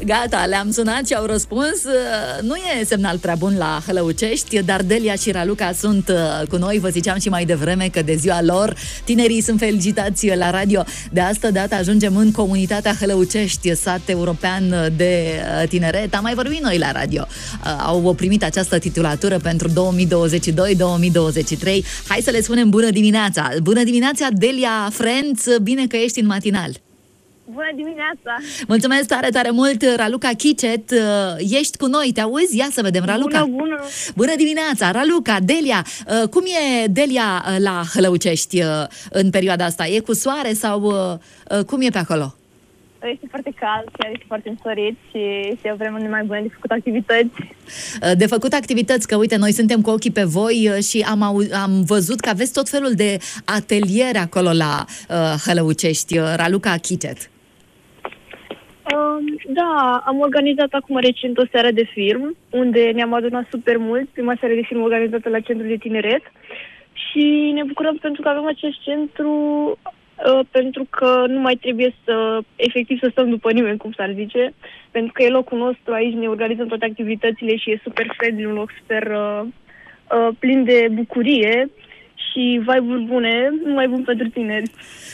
Gata, le-am sunat și au răspuns. Nu e semnal prea bun la Hălăucești, dar Delia și Raluca sunt cu noi. Vă ziceam și mai devreme că de ziua lor tinerii sunt felicitați la radio. De asta dată ajungem în comunitatea Hălăucești, sat european de tineret. Am mai vorbit noi la radio. Au primit această titulatură pentru 2022-2023. Hai să le spunem bună dimineața! Bună dimineața, Delia Friends! Bine că ești în matinal! Bună dimineața! Mulțumesc tare, tare mult, Raluca Chicet. Ești cu noi, te auzi? Ia să vedem, Raluca. Bună! Bună dimineața, Raluca, Delia. Cum e Delia la Hălăucești în perioada asta? E cu soare sau cum e pe acolo? Este foarte cald, chiar este foarte însorit și este o vreme mai bună de făcut activități. De făcut activități, că uite, noi suntem cu ochii pe voi și am văzut că aveți tot felul de ateliere acolo la Hălăucești. Raluca Chicet. Da, am organizat acum recent o seară de film, unde ne-am adunat super mult, prima seară de film organizată la Centrul de Tineret și ne bucurăm pentru că avem acest centru, pentru că nu mai trebuie efectiv să stăm după nimeni, cum s-ar zice, pentru că e locul nostru, aici ne organizăm toate activitățile și e super friendly, un loc super plin de bucurie și vibe-uri bune, numai bun pentru tineri.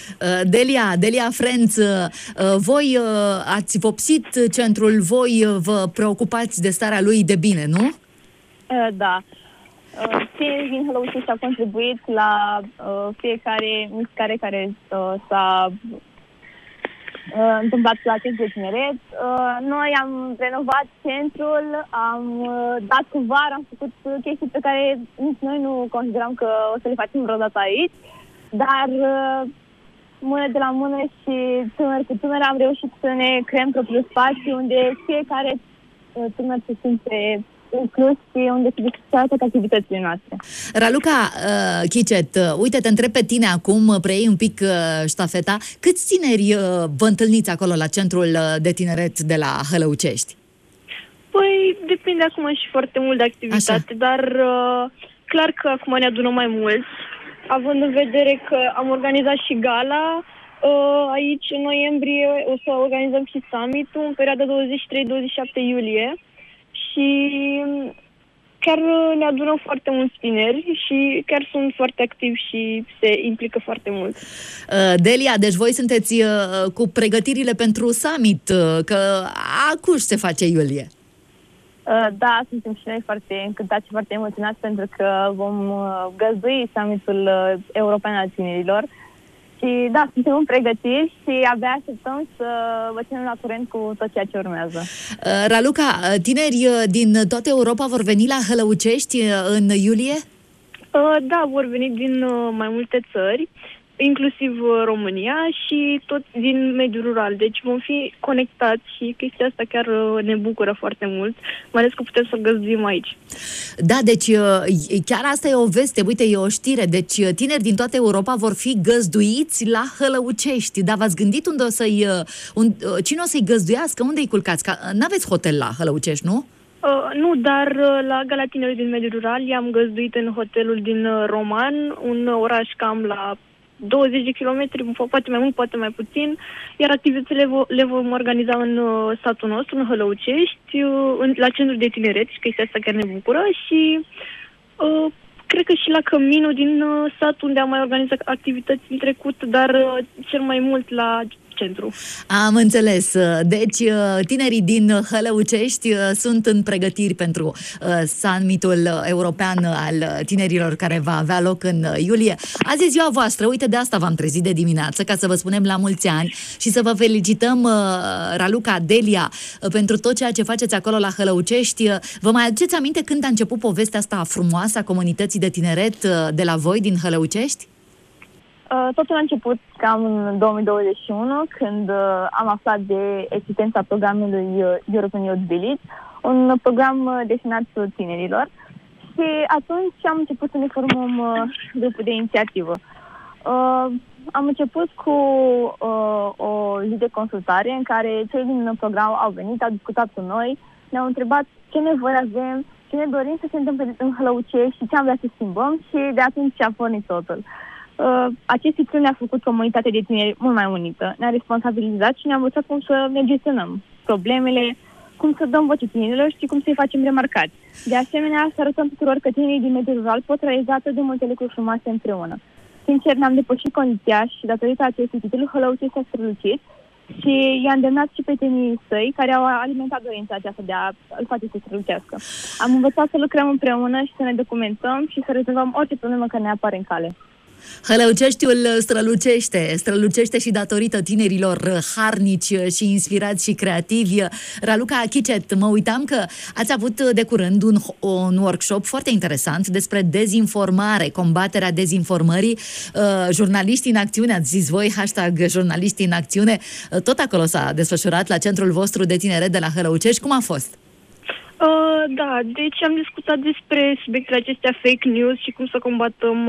Delia Friends, voi ați vopsit centrul, voi vă preocupați de starea lui de bine, nu? Da. Tinerii din Hălăucești au contribuit la fiecare mișcare care s-a întâmplat la Centrul de Tineret. Noi am renovat centrul, am dat cu var, am făcut chestii pe care nici noi nu consideram că o să le facem vreodată aici, dar mână de la mână și tânăr cu tânăr am reușit să ne creăm propriul spațiu unde fiecare tânăr se simte inclus și unde se discută toate activitățile noastre. Raluca Chicet, uite, te întreb pe tine acum, preiei un pic ștafeta. Câți tineri vă întâlniți acolo la Centrul de Tineret de la Hălăucești? Păi, depinde acum și foarte mult de activitate, așa. Dar clar că acum ne adunăm mai mulți, având în vedere că am organizat și gala. Aici, în noiembrie, o să organizăm și summit-ul în perioada 23-27 iulie. Și chiar ne adunăm foarte mulți tineri și chiar sunt foarte activi și se implică foarte mult. Delia, deci voi sunteți cu pregătirile pentru summit, că acuși se face iulie. Da, suntem și noi foarte încântați și foarte emoționați pentru că vom găzdui summitul european al tinerilor. Și da, suntem în pregătiri și abia așteptăm să vă ținem la curent cu tot ceea ce urmează. Raluca, tineri din toată Europa vor veni la Hălăucești în iulie? Da, vor veni din mai multe țări, inclusiv România și toți din mediul rural. Deci vom fi conectați și chestia asta chiar ne bucură foarte mult, mai ales că putem să găzduim aici. Da, deci chiar asta e o veste, uite, e o știre. Deci tineri din toată Europa vor fi găzduiți la Hălăucești. Dar v-ați gândit unde cine o să-i găzduiască? Unde-i culcați? N-aveți hotel la Hălăucești, nu? Nu, dar la Gala Tinerilor din mediul rural i-am găzduit în hotelul din Roman, un oraș cam la 20 de kilometri, poate mai mult, poate mai puțin, iar activitățile le vom organiza în satul nostru, în Hălăucești, la Centrul de Tineret, și chestia asta chiar ne bucură, și cred că și la căminul din sat, unde am mai organizat activități în trecut, dar cel mai mult la centru. Am înțeles. Deci, tinerii din Hălăucești sunt în pregătiri pentru summitul european al tinerilor care va avea loc în iulie. Azi e ziua voastră. Uite, de asta v-am trezit de dimineață, ca să vă spunem la mulți ani și să vă felicităm, Raluca, Delia, pentru tot ceea ce faceți acolo la Hălăucești. Vă mai aduceți aminte când a început povestea asta frumoasă a comunității de tineret de la voi din Hălăucești? Totul a început cam în 2021, când am aflat de existența programului European Youth Village, un program destinat tinerilor, și atunci am început să ne formăm grupul de inițiativă. Am început cu o zi de consultare în care cei din program au venit, au discutat cu noi, ne-au întrebat ce nevoie avem, ce ne dorim să se întâmple în Hălăucești și ce am vrea să schimbăm, și de atunci a pornit totul. Acest ciclu ne-a făcut comunitatea de tineri mult mai unită, ne-a responsabilizat și ne-a învățat cum să ne gestionăm. problemele, cum să dăm voce tinerilor și cum să-i facem remarcați. De asemenea, să arătăm tuturor că tinerii din mediul rural pot realiza atât de multe lucruri frumoase împreună. Sincer, ne-am depășit condiția și datorită acestui titlu, Hălăucești s-a strălucit și i-a îndemnat și pe tinerii săi care au alimentat dorința aceasta de a îl face să strălucească. Am învățat să lucrăm împreună și să ne documentăm și să rezolvăm orice problemă care ne apare în cale. Hălăuceștiul strălucește și datorită tinerilor harnici și inspirați și creativi. Raluca Chicet, mă uitam că ați avut de curând un workshop foarte interesant despre dezinformare, combaterea dezinformării. Jurnaliștii în acțiune, ați zis voi, #jurnaliștii în acțiune, tot acolo s-a desfășurat la centrul vostru de tineret de la Hălăucești. Cum a fost? Da, deci am discutat despre subiectele acestea, fake news și cum să combatem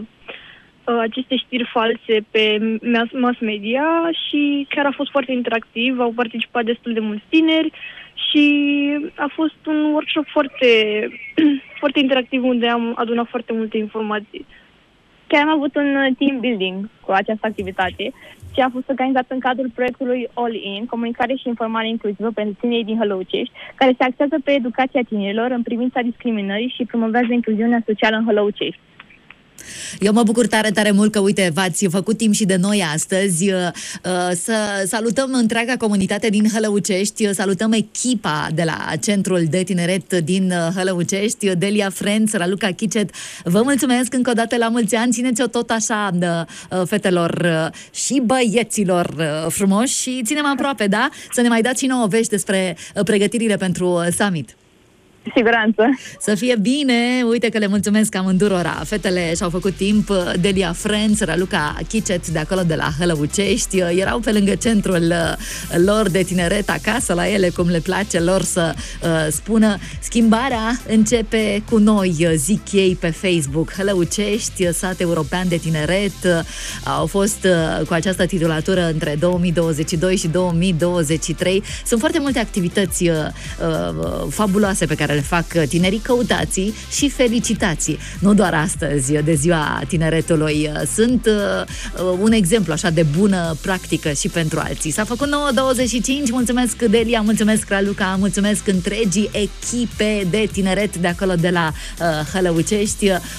aceste știri false pe mass media și chiar a fost foarte interactiv, au participat destul de mulți tineri și a fost un workshop foarte, foarte interactiv unde am adunat foarte multe informații. Chiar am avut un team building cu această activitate și a fost organizat în cadrul proiectului All In, comunicare și informare inclusivă pentru tinerii din Hălăucești, care se axează pe educația tinerilor în privința discriminării și promovează incluziunea socială în Hălăucești. Eu mă bucur tare, tare mult că, uite, v-ați făcut timp și de noi astăzi. Să salutăm întreaga comunitate din Hălăucești, salutăm echipa de la Centrul de Tineret din Hălăucești, Delia Frenț, Raluca Chicet. Vă mulțumesc încă o dată, la mulți ani, țineți-o tot așa, fetelor și băieților frumoși și ținem aproape, da? Să ne mai dați și nouă vești despre pregătirile pentru summit. Siguranță. Să fie bine, uite că le mulțumesc amândurora. Fetele și-au făcut timp, Delia Frenț, Raluca Chicet de acolo de la Hălăucești, erau pe lângă centrul lor de tineret, acasă la ele, cum le place lor să spună. Schimbarea începe cu noi, zic ei pe Facebook. Hălăucești, sat european de tineret, au fost cu această titulatură între 2022 și 2023. Sunt foarte multe activități fabuloase pe care le fac tinerii, căutații și felicitații. Nu doar astăzi, de ziua tineretului. Sunt un exemplu așa de bună practică și pentru alții. S-a făcut 9:25, mulțumesc Delia, mulțumesc Raluca, mulțumesc întregii echipe de tineret de acolo de la Hălăucești.